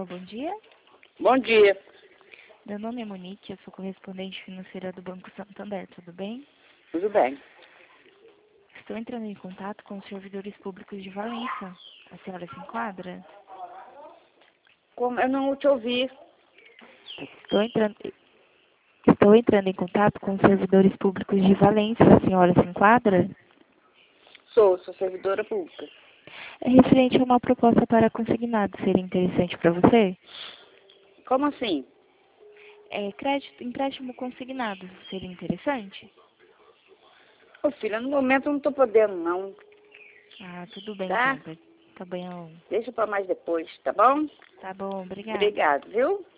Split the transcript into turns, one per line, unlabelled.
bom dia.
Bom dia.
Meu nome é Monique, eu sou correspondente financeira do Banco Santander, tudo bem?
Tudo bem.
Estou entrando em contato com os servidores públicos de Valença. A senhora se enquadra?
Como eu não te ouvi.
Estou entrando em contato com os servidores públicos de Valença. A senhora se enquadra?
Sou servidora pública.
É referente a uma proposta para consignado. Seria interessante para você?
Como assim?
Empréstimo consignado. Seria interessante?
Ô, filha, no momento eu não estou podendo, não.
Ah, tudo bem
Tá?
então. Tá bem.
Deixa para mais depois, tá bom?
Tá bom, obrigada.
Obrigado, viu?